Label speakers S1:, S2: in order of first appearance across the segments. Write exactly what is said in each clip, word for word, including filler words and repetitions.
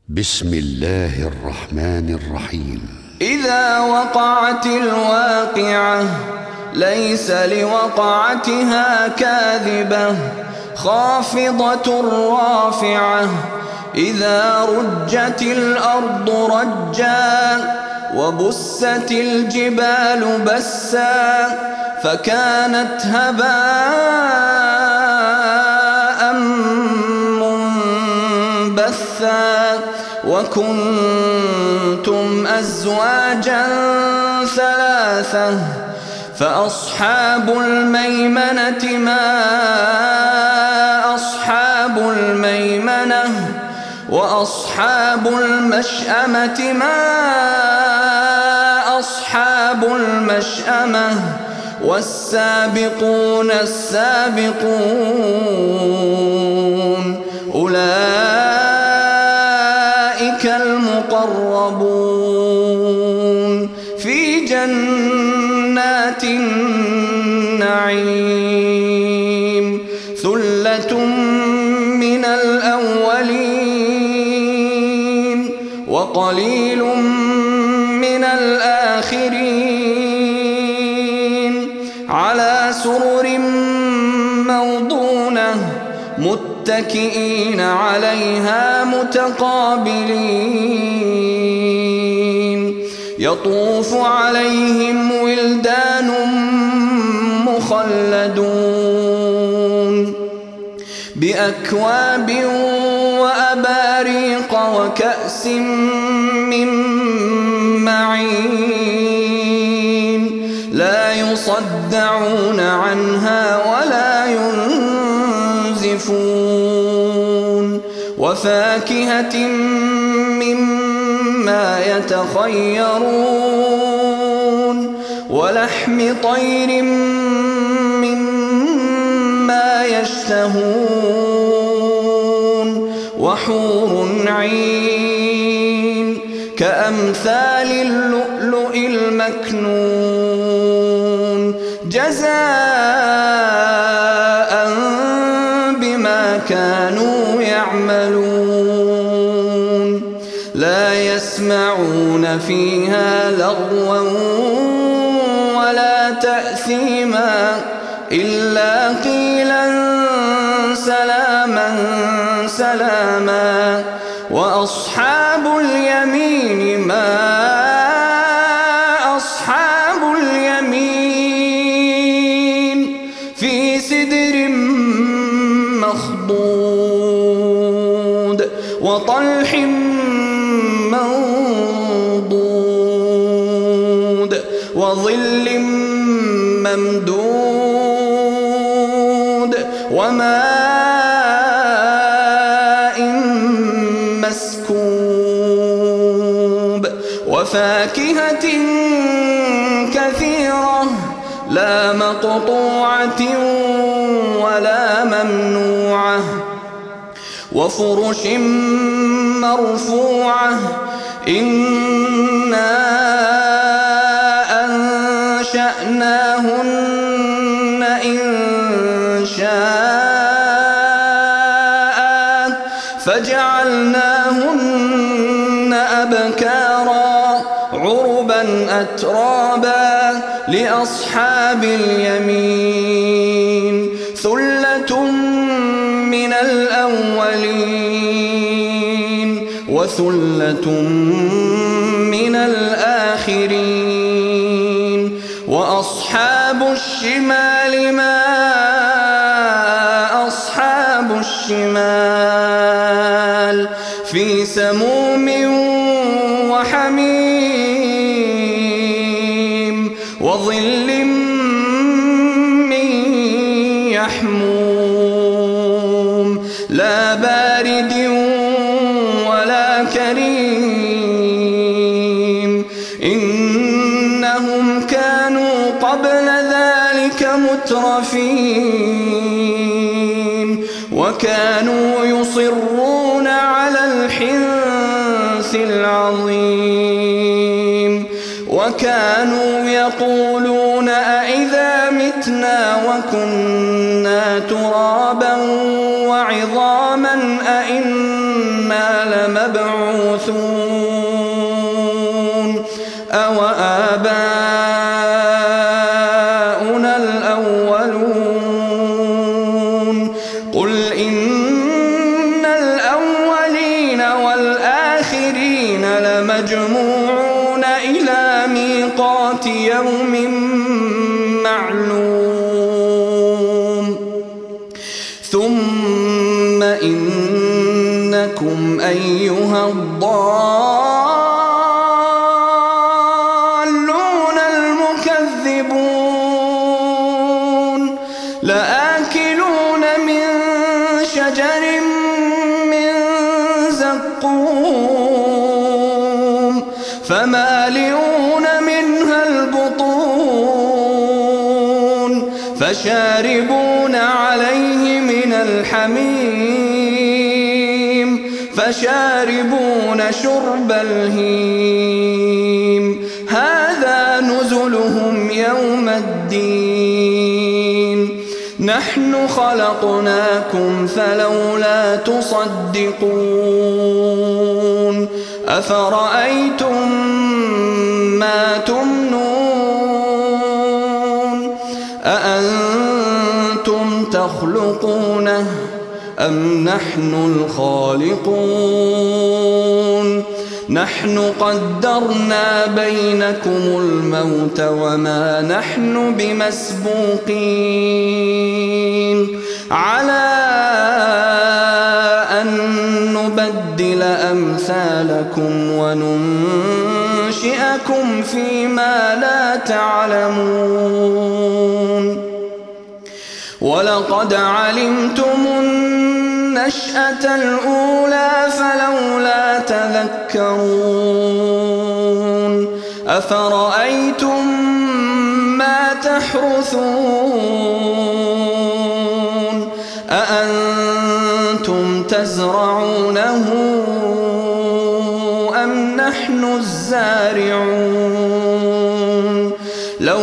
S1: بسم الله الرحمن الرحيم.
S2: إذا وقعت الواقعة ليس لوقعتها كاذبة خافضة رافعة. إذا رجت الأرض رجا وبست الجبال بسا فكانت هباء منبثا وكنتم أزواجا ثلاثة فأصحاب الميمنة ما أصحاب الميمنة وأصحاب المشأمة ما أصحاب المشأمة والسابقون السابقون أولئك المقربون في جنات النعيم. ثلة من الأولين وقليل من الآخرين. على سرر موضونة متكئين عليها متقابلين. يطوف عليهم ولدان مخلدون بأكواب وأباريق وكأس من معين لا يصدعون عنها ولا ينزفون. وفاكهة مما يتخيرون ولحم طير مما يشتهون وحور عين كأمثال اللؤلؤ المكنون جزاء بما كانوا يعملون. لا يسمعون فيها لغوا ولا تأثيما إلا قيلا سلاما سلاما. وأصحاب اليمين ما أصحاب اليمين في سدر مخضود وطلح منضود وظل ممدود وماء مسكوب وفاكهة كثيرة لا مقطوعة ولا ممنوعة وفرش مرفوعة. إنا أنشأناهن إن شاء فجعلناهن أبكارا عربا أترابا لأصحاب اليمين. ثلة من الأولين وثلة من الآخرين. وأصحاب الشمال ما أصحاب الشمال في سموم وحميم وظل من يحموم لا بارد ولا كريم. إنهم كانوا قبل ذلك مترفين وكانوا يصرون على الحنث العظيم وكانوا يقولون أئذا متنا وكنا ترابا وعظاما أئنا أئنا لمبعوثون أو آباؤنا الأولون قل إن الأولين والآخرين لمجموعون إلى ميقات يوم معلوم ثم إنكم أيها الضالون المكذبون لآكلون من شجر من زقوم فمالئون منها البطون فشاربون عليه من الحميم فشاربون شرب الهيم هذا نزلهم يوم الدين نحن خلقناكم فلولا تصدقون أفرأيتم ما تمنون أأنتم تخلقونه أم نحن الخالقون نحن قدرنا بينكم الموت وما نحن بمسبوقين على أن نبدل أمثالكم وننشئكم فيما لا تعلمون ولقد علمتم النشأة الأولى فلولا تذكرون أفرأيتم ما تحرثون أأنتم تزرعونه أم نحن الزارعون لو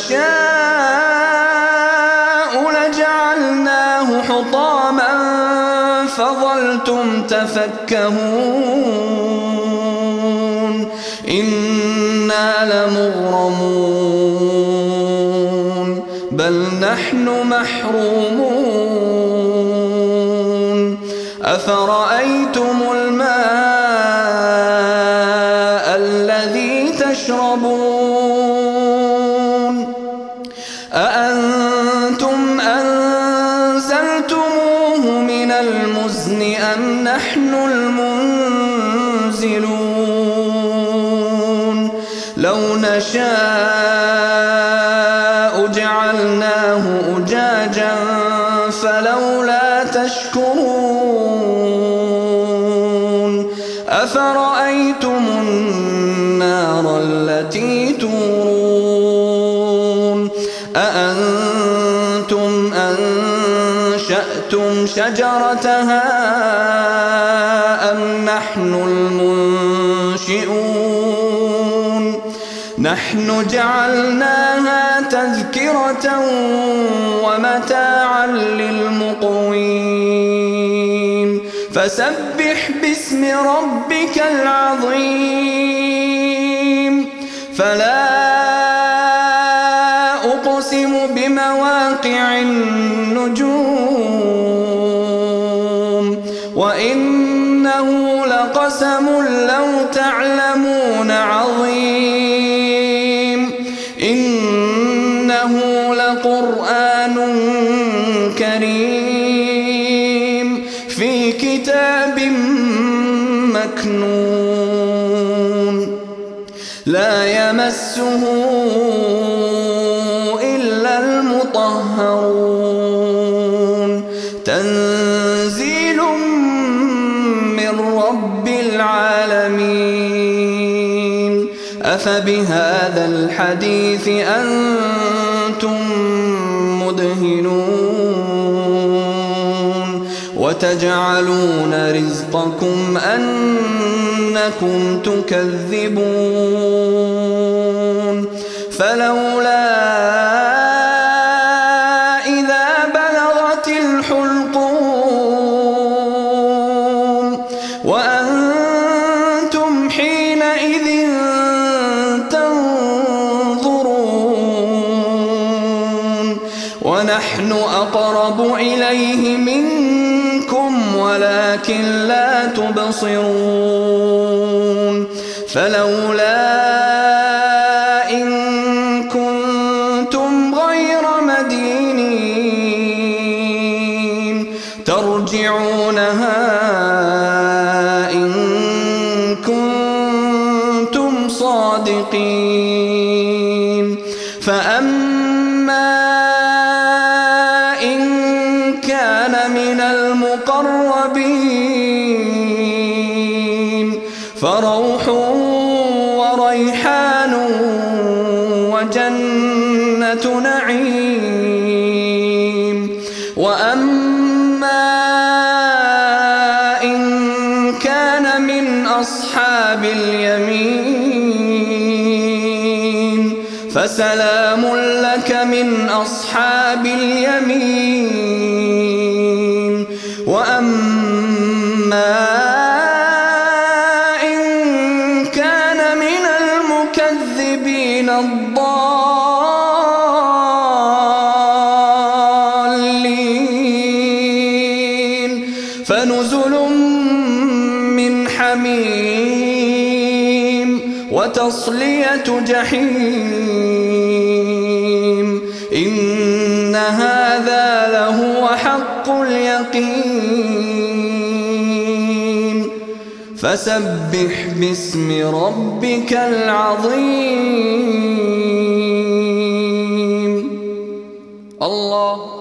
S2: نشاء لجعلناه حطاما فظلتم تفكهون إنا لمغرمون بل نحن محرومون أفرأيتم الماء الذي تشربون أأنتم أنزلتموه من المزن أم نحن المنزلون لو نشاء جعلناه أجاجا فلولا تشكرون أفرأيتم النار التي تورون أأنتم أنشأتم شجرتها أم نحن المنشئون نحن جعلناها تذكرة ومتاعا للمقوين فسبح باسم ربك العظيم فلا أقسم بمواقع النجوم وإنه لقسم لو تعلمون عظيم إنه لقرآن كريم في كتاب مكنون لا يمسه إلا المطهرون تنزيل من رب العالمين أفبهذا الحديث أنتم مدهنون وتجعلون رزقكم أنكم تكذبون فلولا إذا بلغت الحلقوم أقرب إليه منكم ولكن لا تبصرون فلولا إن كنتم غير مدينين ترجعونها إن كنتم صادقين فأما إن كان من المقربين فروح وريحان وجنة نعيم وأما إن كان من أصحاب اليمين فسلام لك من أصحاب اليمين وأما إن كان من المكذبين الضالين فنزل من حميم وتصلية جحيم إن هذا لهو حق اليقين فسبح باسم ربك العظيم الله